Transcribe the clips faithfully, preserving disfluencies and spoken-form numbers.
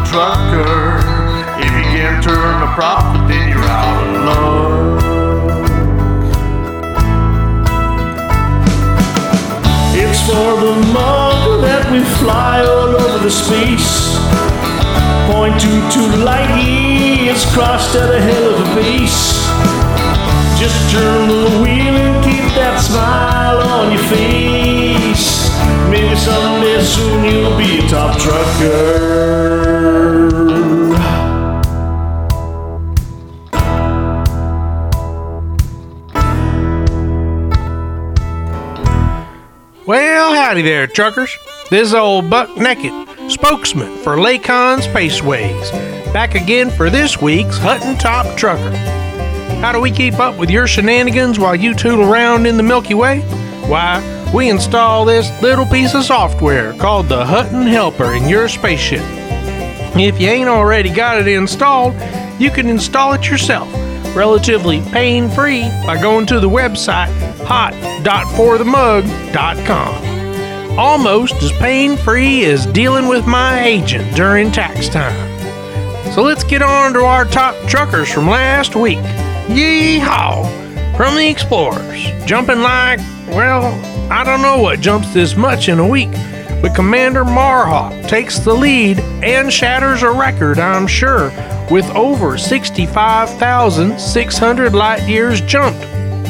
top trucker. If you can't turn a profit, then you're out of luck. It's for the mug that we fly all over the space. Point two to light years crossed at a hell of a pace. Just turn the wheel and keep that smile on your face. Maybe someday soon you'll be a top trucker. Well, howdy there, truckers. This is old Buck Naked, spokesman for Lakon Spaceways, back again for this week's Hutton Top Trucker. How do we keep up with your shenanigans while you tootle around in the Milky Way? Why, we install this little piece of software called the Hutton Helper in your spaceship. If you ain't already got it installed, you can install it yourself, relatively pain-free, by going to the website hot dot for the mug dot com. Almost as pain-free as dealing with my agent during tax time. So let's get on to our top truckers from last week. Yee-haw! From the Explorers, jumping like, well, I don't know what jumps this much in a week, but Commander Marhawk takes the lead and shatters a record, I'm sure, with over sixty-five thousand six hundred light years jumped.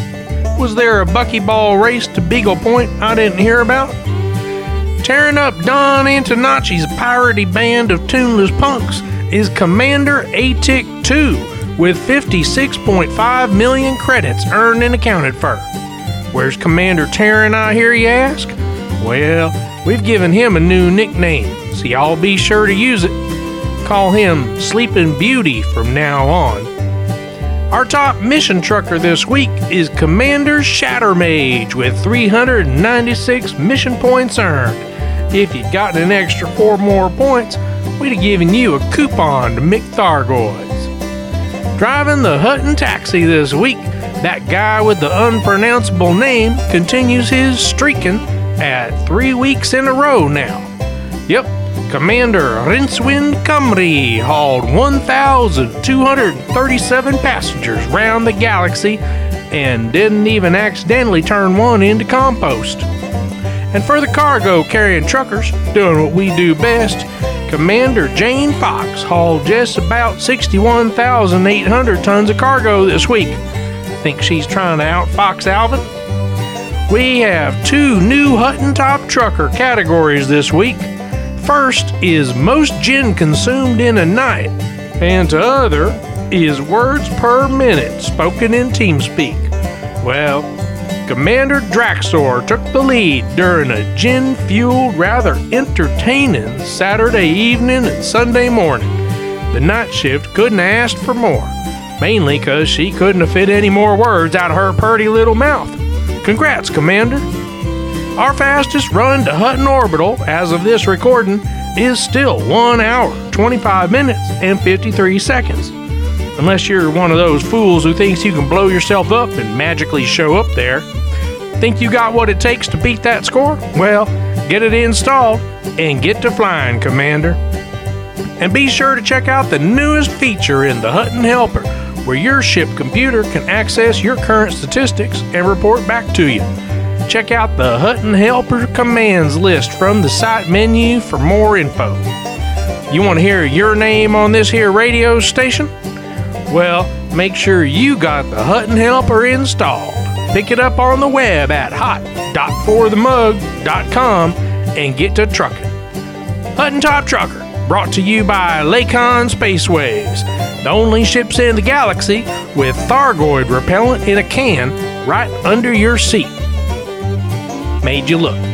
Was there a buckyball race to Beagle Point I didn't hear about? Tearing up Don Antonacci's piratey band of tuneless punks is Commander A-Tick two with fifty-six point five million credits earned and accounted for. Where's Commander Terran, I hear you ask? Well, we've given him a new nickname, so y'all be sure to use it. Call him Sleeping Beauty from now on. Our top mission trucker this week is Commander Shattermage with three hundred ninety-six mission points earned. If you'd gotten an extra four more points, we'd have given you a coupon to Mick Thargoids. Driving the Hutton Taxi this week, that guy with the unpronounceable name continues his streaking at three weeks in a row now. Yep, Commander Rincewind Cymru hauled one thousand two hundred thirty-seven passengers round the galaxy and didn't even accidentally turn one into compost. And for the cargo carrying truckers, doing what we do best, Commander Jane Fox hauled just about sixty-one thousand eight hundred tons of cargo this week. Think she's trying to outfox Alvin? We have two new Hutton Top Trucker categories this week. First is most gin consumed in a night, and the other is words per minute spoken in TeamSpeak. Well, Commander Draxor took the lead during a gin-fueled, rather entertaining Saturday evening and Sunday morning. The night shift couldn't have asked for more, mainly because she couldn't have fit any more words out of her purty little mouth. Congrats, Commander. Our fastest run to Hutton Orbital, as of this recording, is still one hour, twenty-five minutes, and fifty-three seconds. Unless you're one of those fools who thinks you can blow yourself up and magically show up there. Think you got what it takes to beat that score? Well, get it installed and get to flying, Commander. And be sure to check out the newest feature in the Hutton Helper, where your ship computer can access your current statistics and report back to you. Check out the Hutton Helper commands list from the site menu for more info. You want to hear your name on this here radio station? Well, make sure you got the Hutton Helper installed. Pick it up on the web at hot dot for the mug dot com and get to trucking. Hutton Top Trucker, brought to you by Lakon Spaceways, the only ships in the galaxy with Thargoid repellent in a can right under your seat. Made you look.